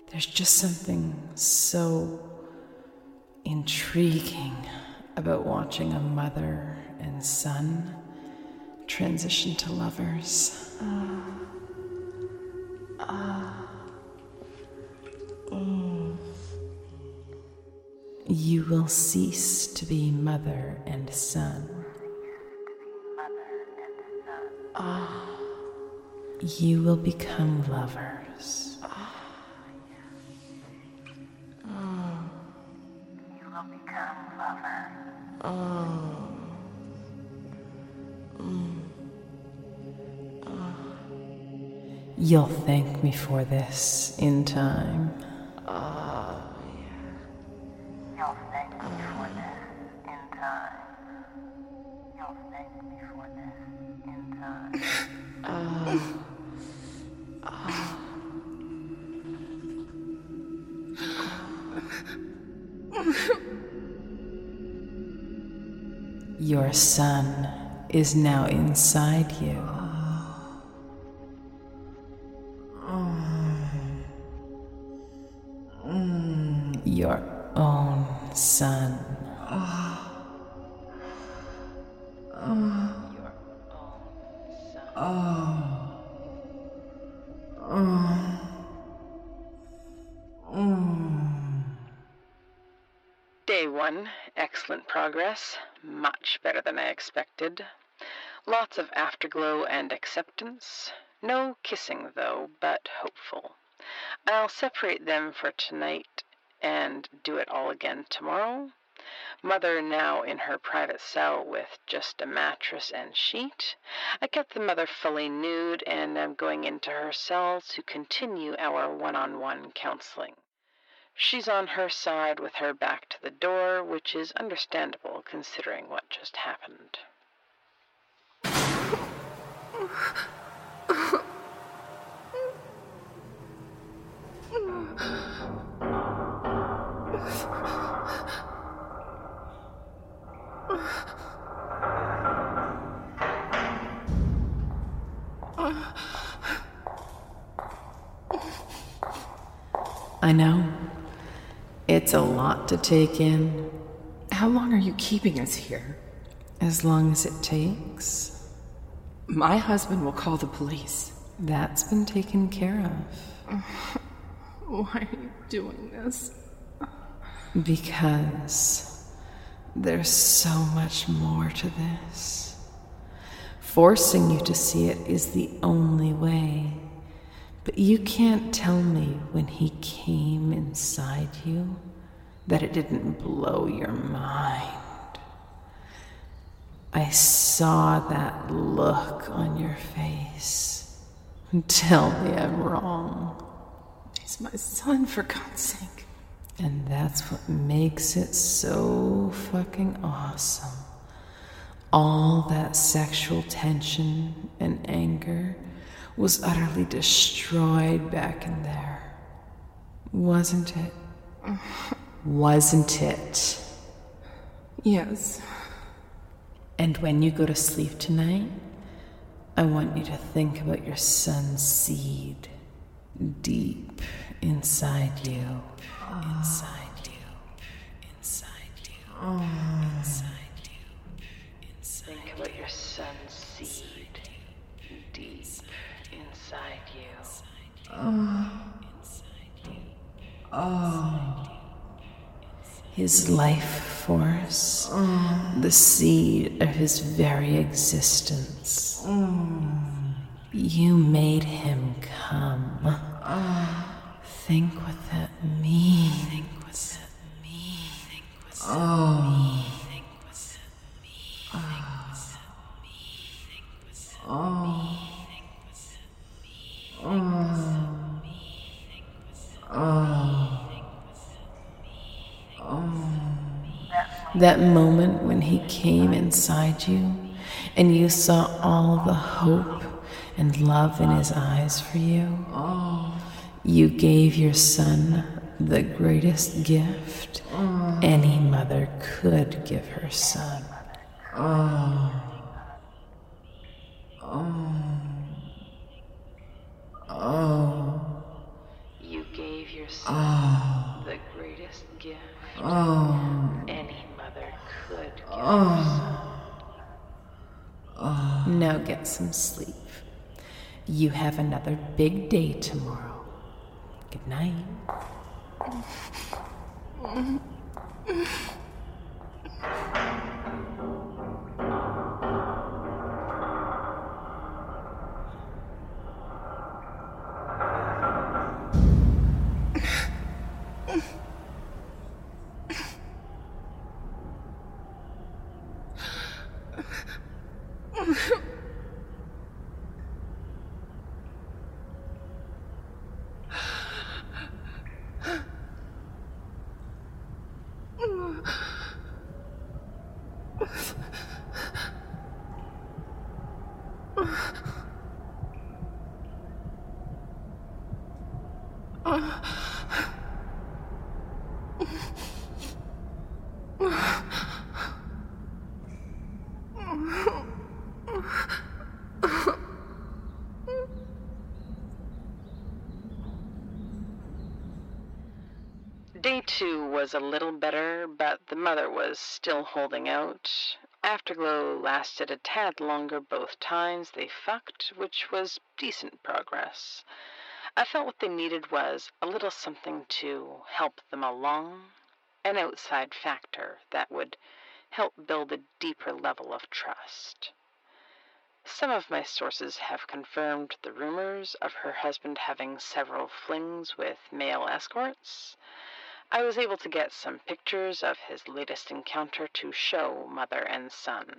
There's just something so intriguing about watching a mother and son transition to lovers. You will cease to be mother and son. You will become lovers. You'll thank me for this in time. You'll thank me for this in time. You'll thank me for this in time. Your son is now inside you. Your own son. Day 1, excellent progress, much better than I expected. Lots of afterglow and acceptance. No kissing though, but hopeful. I'll separate them for tonight and do it all again tomorrow. Mother now in her private cell with just a mattress and sheet. I kept the mother fully nude and am going into her cell to continue our one-on-one counseling. She's on her side with her back to the door, which is understandable considering what just happened. I know. It's a lot to take in. How long are you keeping us here? As long as it takes. My husband will call the police. That's been taken care of. Why are you doing this? Because there's so much more to this. Forcing you to see it is the only way. But you can't tell me when he came inside you that it didn't blow your mind. I saw that look on your face. Tell me I'm wrong. He's my son, for God's sake. And that's what makes it so fucking awesome. All that sexual tension and anger was utterly destroyed back in there. Wasn't it? Wasn't it? Yes. And when you go to sleep tonight, I want you to think about your son's seed deep inside you. Inside you. Inside you. Inside you. Think about your son's seed deep inside you. His life force, the seed of his very existence. You made him come. Think what that means. Think what that means. Think what that means. Think what that means. Think what that means. Think what that means. Think what that means. Think what that means. That moment when he came inside you and you saw all the hope and love in his eyes for you. You gave your son the greatest gift any mother could give her son. You gave your Now get some sleep. You have another big day tomorrow. Good night. Day 2 was a little better, but the mother was still holding out. Afterglow lasted a tad longer both times they fucked, which was decent progress. I felt what they needed was a little something to help them along, an outside factor that would help build a deeper level of trust. Some of my sources have confirmed the rumors of her husband having several flings with male escorts. I was able to get some pictures of his latest encounter to show mother and son.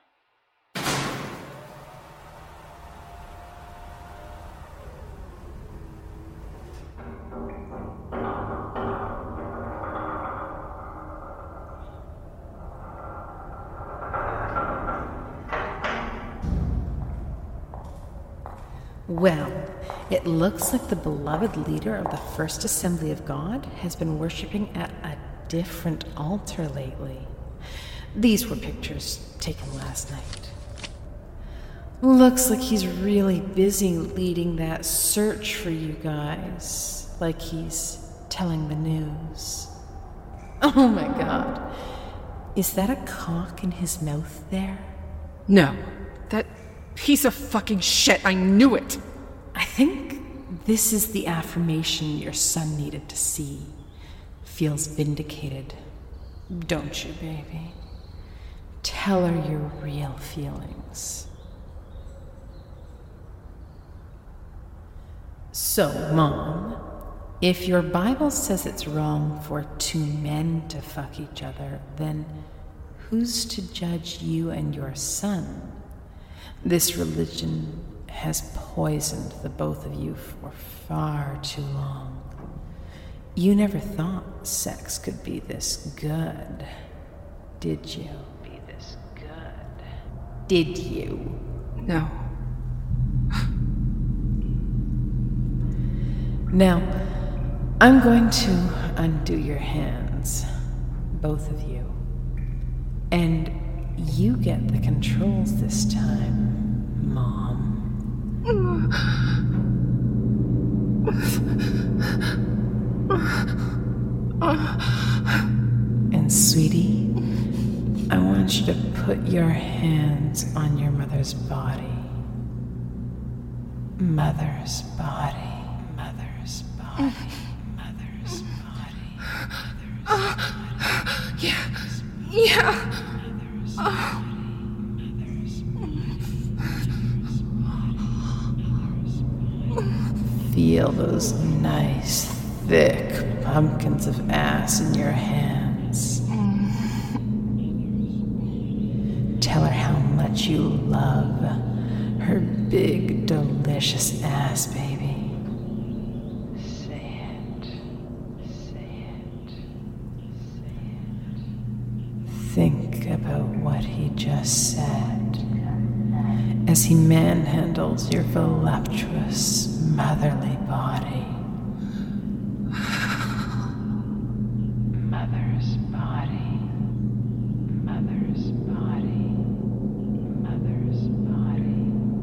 Well, it looks like the beloved leader of the First Assembly of God has been worshipping at a different altar lately. These were pictures taken last night. Looks like he's really busy leading that search for you guys, like he's telling the news. Oh my God. Is that a cock in his mouth there? No. That piece of fucking shit. I knew it. I think this is the affirmation your son needed to see. Feels vindicated. Don't you, baby? Tell her your real feelings. So, Mom, if your Bible says it's wrong for two men to fuck each other, then who's to judge you and your son? This religion has poisoned the both of you for far too long. You never thought sex could be this good, did you? Did you? No. Now, I'm going to undo your hands, both of you. And you get the controls this time, Mom. And sweetie, I want you to put your hands on your mother's body. Mother's body. Mother's body. Mother's body. Mother's body. Yeah. Feel those nice, thick pumpkins of ass in your hands. Tell her how much you love her big, delicious ass, baby. Say it. Say it. Say it. Think about what he just said as he manhandles your voluptuous, motherly body. Mother's body. Mother's body. Mother's body.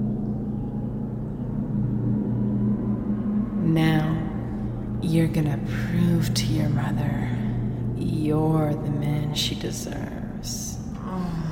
Now, you're gonna prove to your mother you're the man she deserves.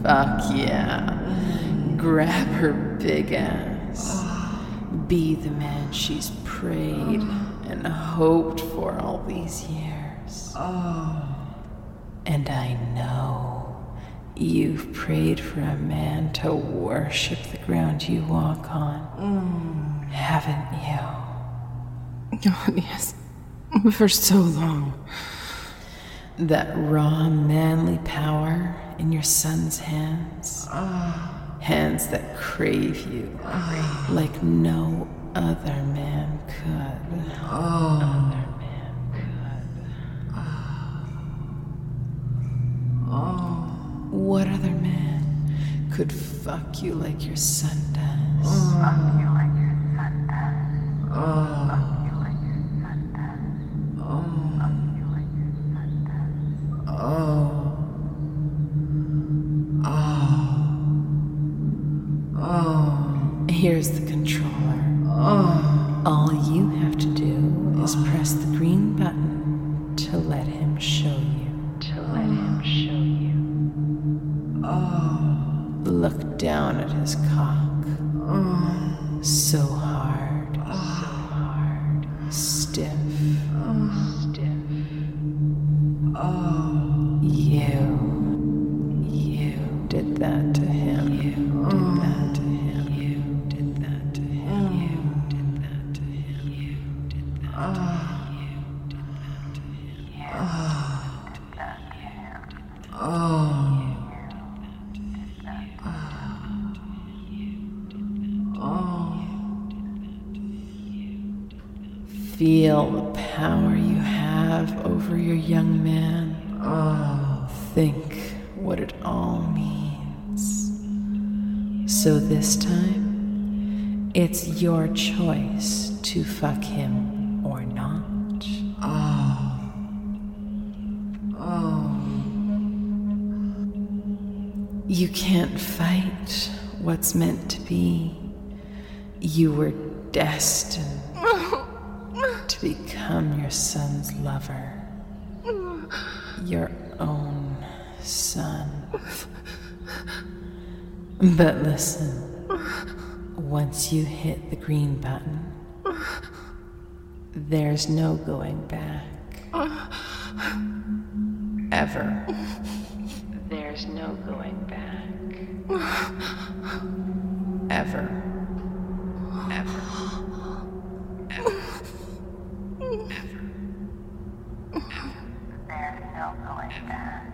Fuck yeah. Grab her big ass. Be the man she's prayed and hoped for all these years. And I know you've prayed for a man to worship the ground you walk on, haven't you? God, yes. For so long. That raw, manly power in your son's hands. Hands that crave you like no other man could. Other man could. What other man could fuck you like your son does? Fuck you like your son does. Fuck you like your son does. Fuck you like your son does. Here's the controller. All you have to do is press the green button to let him show you. Look down at his cock. So hard. Stiff. You did that to him. You did that to him. You did that to him. You did that to him. You did that to him. You did that to him. You did that to him. Feel the power you have over your young man. Think what it all means. So this time, it's your choice to fuck him or not. You can't fight what's meant to be. You were destined to become your son's lover. Your own son. But listen, once you hit the green button, there's no going back. Ever. There's no going back. Ever. Ever. Ever. There's no going back.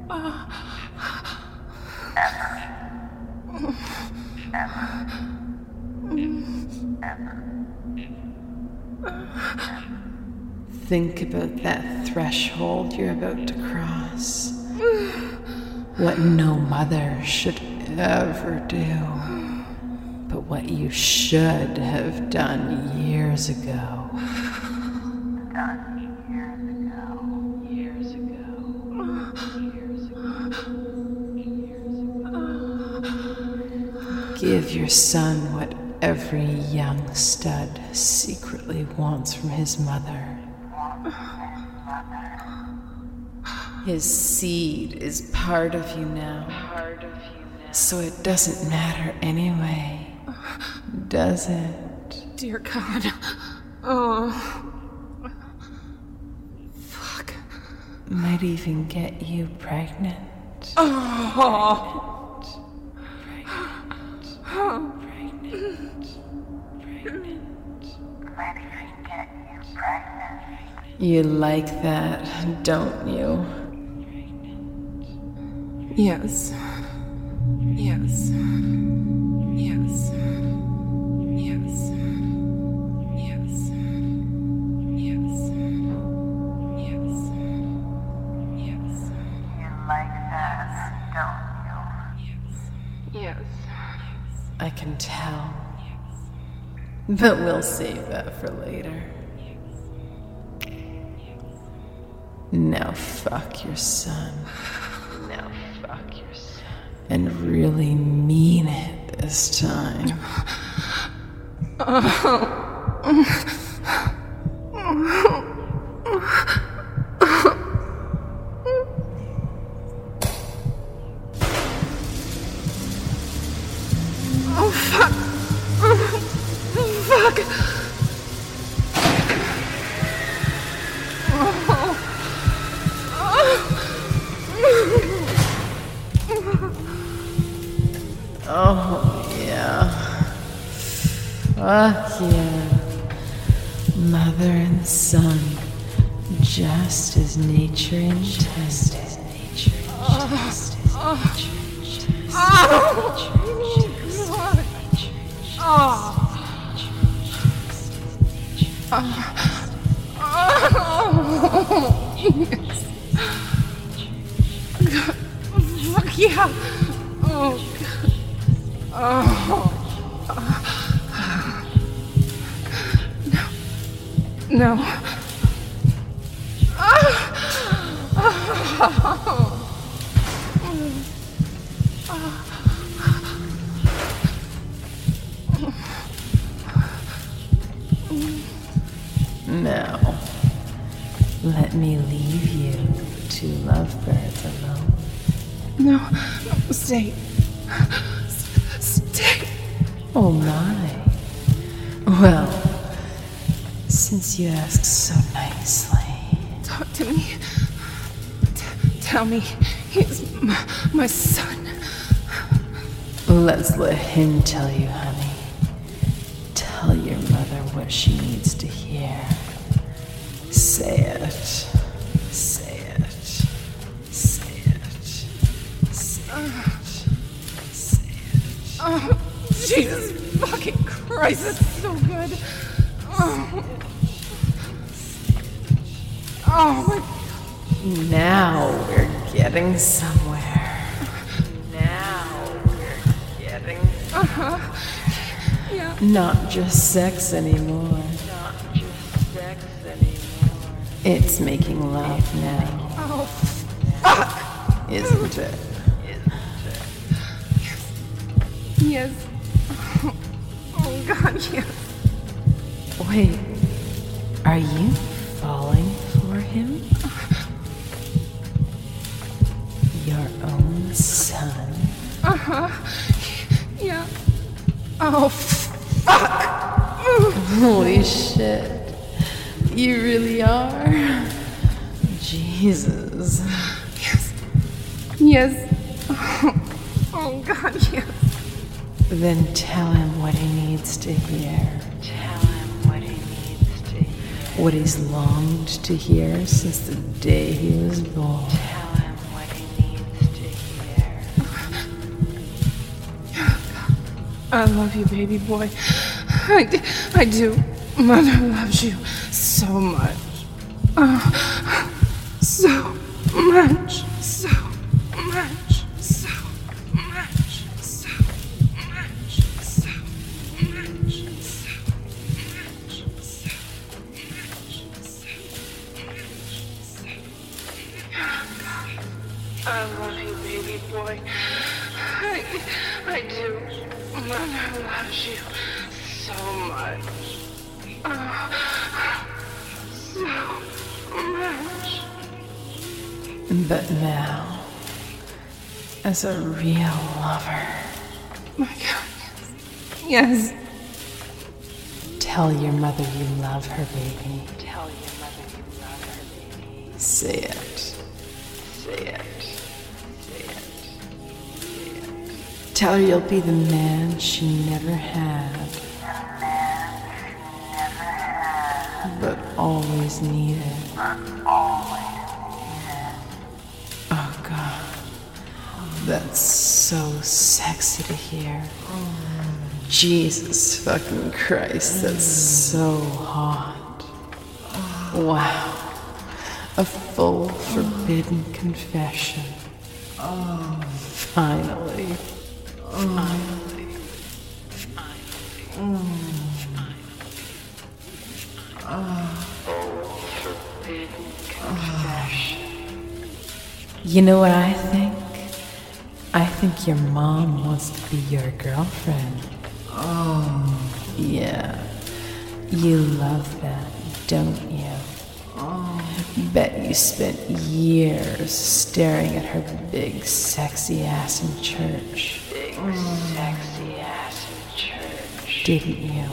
Think about that threshold you're about to cross. What no mother should ever do, but what you should have done years ago. Give your son what every young stud secretly wants from his mother. His seed is part of you now. So it doesn't matter anyway, does it? Dear God. Oh. Fuck. Might even get you pregnant. Oh. You like that, don't you? Yes. Yes. Yes. Yes. Yes. Yes. Yes. Yes. You like that, don't you? Yes. I can tell. But we'll save that for later. Now fuck your son. And really mean it this time. Oh, fuck. Fuck. Oh, yeah. Fuck yeah. Mother and son, just as nature intended. Fuck yeah. Oh, God. No. Now, let me leave you to lovebirds alone. No. Stay. Stay. Oh my. Well, since you ask so nicely. Talk to me. Tell me he's my son. Let's let him tell you, honey. Tell your mother what she needs to hear. Say it. Say it. Say it. Say it. Say it. Oh, Jesus fucking Christ, that's so good. Oh my. Now we're getting somewhere. Now we're getting Yeah. not just sex anymore. It's making love now, Oh, fuck. isn't it? Yes. Oh, God, yes. Wait, are you falling for him? Your own son? Yeah. Oh, fuck. Holy shit. You really are? Jesus. Yes. Yes. Oh, God, yes. Then tell him what he needs to hear. Tell him what he needs to hear. What he's longed to hear since the day he was born. Tell him what he needs to hear. I love you, baby boy. I do. Mother loves you so much. So much. So much. So much. So much. So much. So much. I love you, baby boy. I do. Mother loves you so much. So much. But now, as a real lover, My God. Yes. tell your mother you love her, baby. Tell your mother you love her, baby. Say it. Say it. Say it. Say it. Tell her you'll be the man she never had. But always needed. Oh God. That's so sexy to hear. Jesus fucking Christ, that's so hot. Wow. A full forbidden confession. Finally. Finally. You know what I think? I think your mom wants to be your girlfriend. Oh. Yeah. You love that, don't you? Bet you spent years staring at her big, sexy ass in church. Big, sexy ass in didn't you?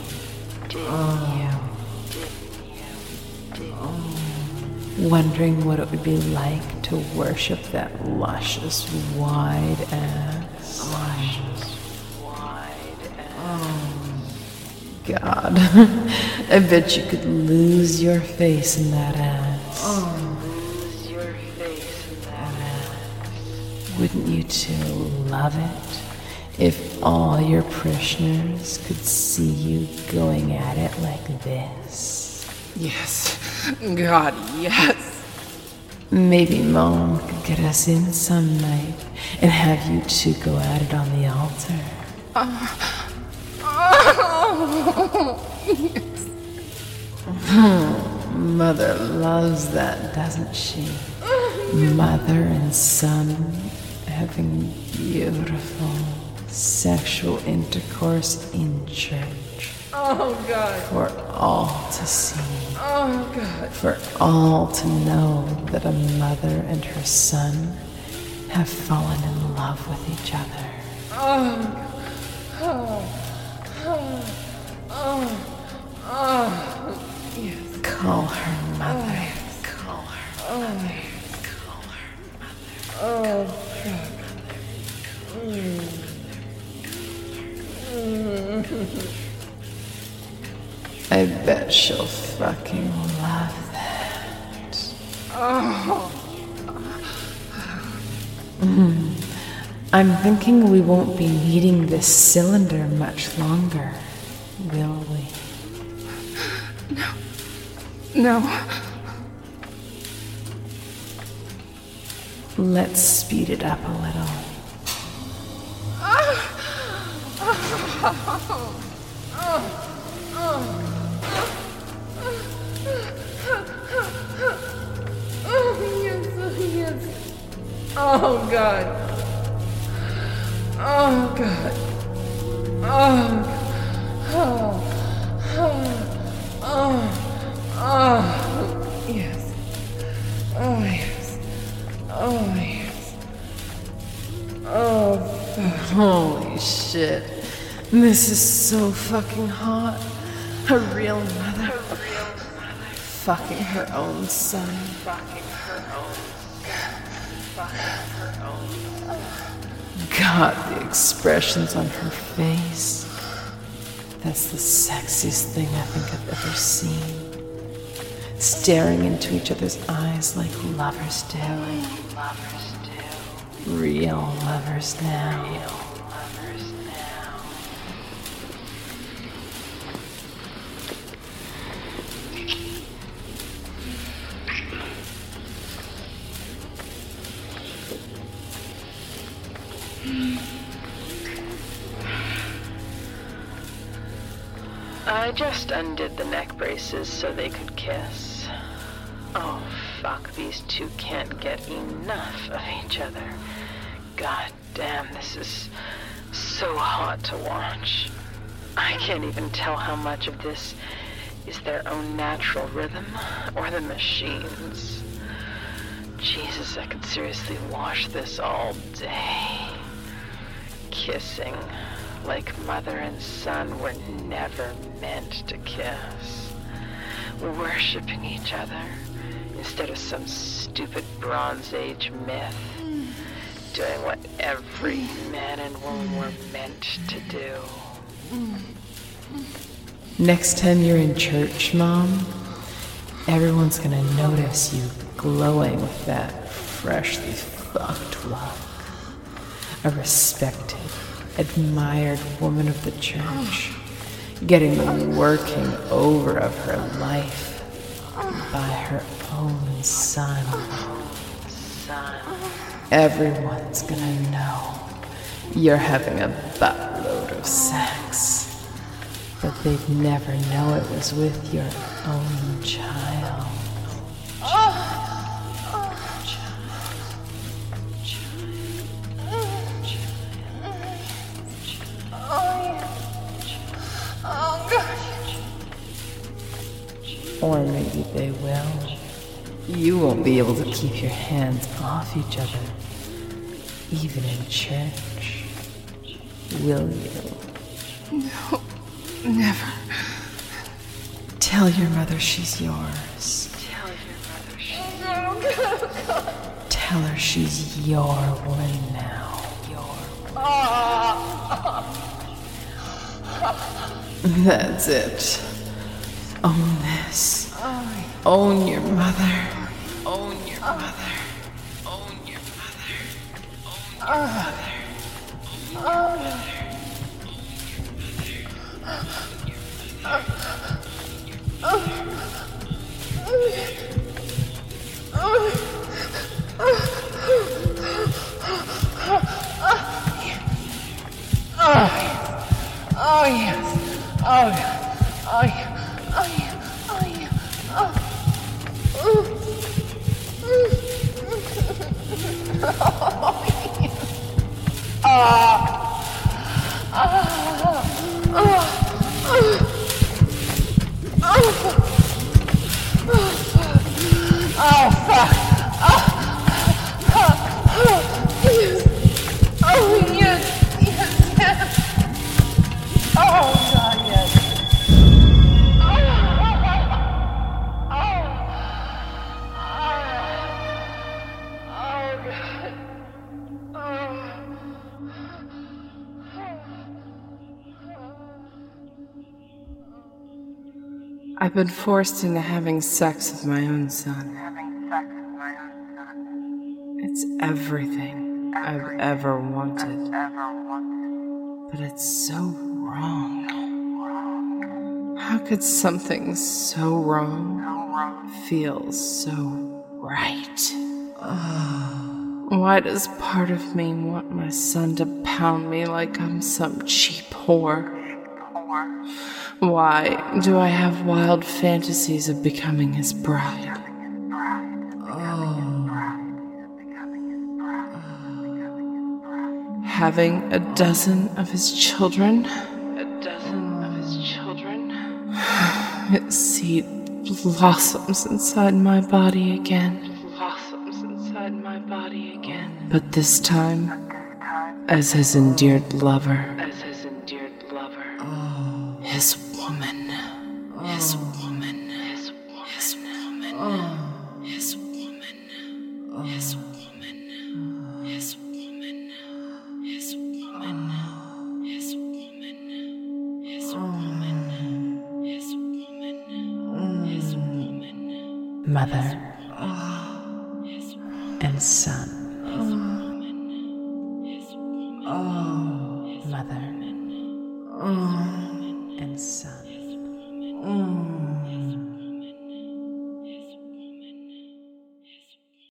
Wondering what it would be like to worship that luscious, wide ass. God, I bet you could lose your face in that ass. Wouldn't you two love it if all your parishioners could see you going at it like this? Yes. God, yes. Maybe Mom could get us in some night and have you two go at it on the altar. Mother loves that, doesn't she? Mother and son having beautiful sexual intercourse in church. Oh, God. For all to see. Oh, God. For all to know that a mother and her son have fallen in love with each other. Yes. Call her mother. Call her mother. Call her mother. Oh, God. I bet she'll fucking love that. I'm thinking we won't be needing this cylinder much longer, will we? No. Let's speed it up a little. Yes. Oh, God. Oh, God. Yes. Oh, yes. Oh, yes. Oh, fuck. Holy shit. This is so fucking hot. A real mother. Fucking her own son. God, the expressions on her face. That's the sexiest thing I think I've ever seen. Staring into each other's eyes like lovers do. Real lovers now. I just undid the neck braces so they could kiss. Oh, fuck, these two can't get enough of each other. God damn, this is so hot to watch. I can't even tell how much of this is their own natural rhythm or the machine's. Jesus, I could seriously watch this all day. Kissing like mother and son were never meant to kiss. Worshipping each other instead of some stupid Bronze Age myth. Doing what every man and woman were meant to do. Next time you're in church, Mom, everyone's gonna notice you glowing with that freshly fucked look. A respected, admired woman of the church, getting the working over of her life by her own son. Everyone's gonna know you're having a buttload of sex, but they'd never know it was with your own child. Or maybe they will. You won't be able to keep your hands off each other, even in church, will you? Never. Tell your mother she's yours. Tell your mother she's Tell her she's your woman now. That's it. Own this. Own your mother. Own your mother. Own your mother. Own your mother. Oh yes. Oh yes. Oh yeah. Oh yeah. Oh yeah. Oh fuck. Oh yes. Yes. Yes. Oh god, yes. I've been forced into having sex with my own son. It's everything I've ever wanted. But it's so wrong. How could something so wrong feel so right? Why does part of me want my son to pound me like I'm some cheap whore? Why do I have wild fantasies of becoming his bride? Having a dozen of his children? His seed blossoms inside my body again. But this time, as his endeared lover. His woman. His woman. His woman. His woman. His woman. His woman. His woman. His woman. His woman. His woman. His woman. His woman. Mother and son. Mother and son.